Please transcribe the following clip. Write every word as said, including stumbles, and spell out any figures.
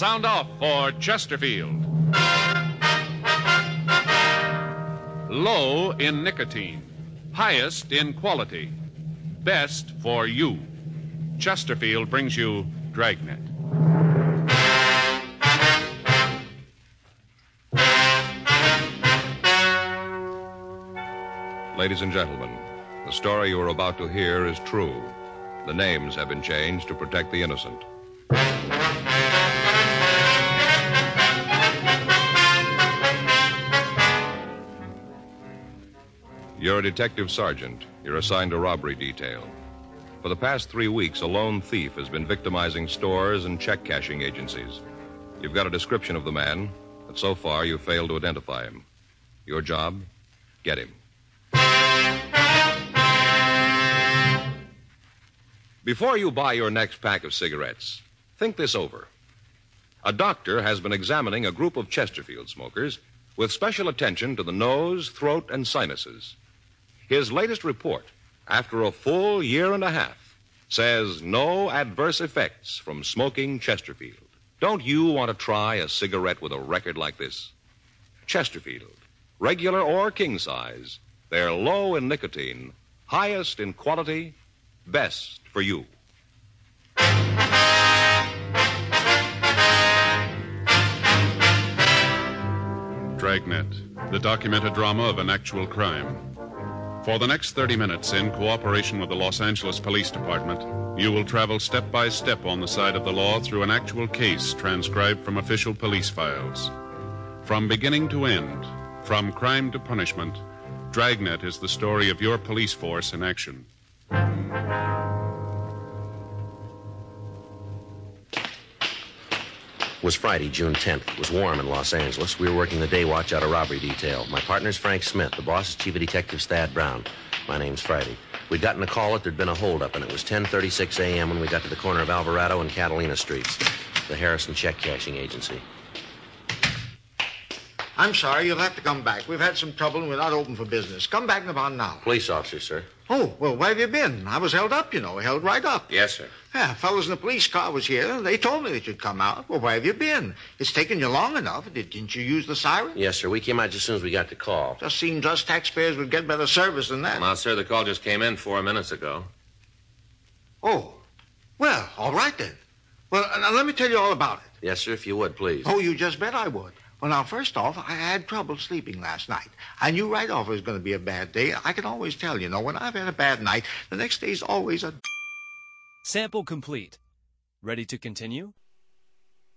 Sound off for Chesterfield. Low in nicotine, highest in quality, best for you. Chesterfield brings you Dragnet. Ladies and gentlemen, the story you are about to hear is true. The names have been changed to protect the innocent. You're a detective sergeant. You're assigned a robbery detail. For the past three weeks, a lone thief has been victimizing stores and check cashing agencies. You've got a description of the man, but so far you've failed to identify him. Your job? Get him. Before you buy your next pack of cigarettes, think this over. A doctor has been examining a group of Chesterfield smokers with special attention to the nose, throat, and sinuses. His latest report, after a full year and a half, says no adverse effects from smoking Chesterfield. Don't you want to try a cigarette with a record like this? Chesterfield, regular or king size, they're low in nicotine, highest in quality, best for you. Dragnet, the documented drama of an actual crime. For the next thirty minutes, in cooperation with the Los Angeles Police Department, you will travel step by step on the side of the law through an actual case transcribed from official police files. From beginning to end, from crime to punishment, Dragnet is the story of your police force in action. It was Friday, June tenth. It was warm in Los Angeles. We were working the day watch out of robbery detail. My partner's Frank Smith. The boss is Chief of Detectives Thad Brown. My name's Friday. We'd gotten a call that there'd been a holdup, and it was ten thirty-six a.m. when we got to the corner of Alvarado and Catalina Streets, the Harrison Check Cashing Agency. I'm sorry, you'll have to come back. We've had some trouble and we're not open for business. Come back in about an hour. Police officer, sir. Oh, well, where have you been? I was held up, you know, held right up. Yes, sir. Yeah, fellows in the police car was here. They told me that you'd come out. Well, where have you been? It's taken you long enough. Didn't you use the siren? Yes, sir. We came out just as soon as we got the call. Just seems us taxpayers would get better service than that. Well, sir, the call just came in four minutes ago. Oh, well, all right then. Well, now let me tell you all about it. Yes, sir, if you would, please. Oh, you just bet I would. Well, now, first off, I had trouble sleeping last night. I knew right off it was going to be a bad day. I can always tell, you know, when I've had a bad night, the next day's always a... Sample complete. Ready to continue?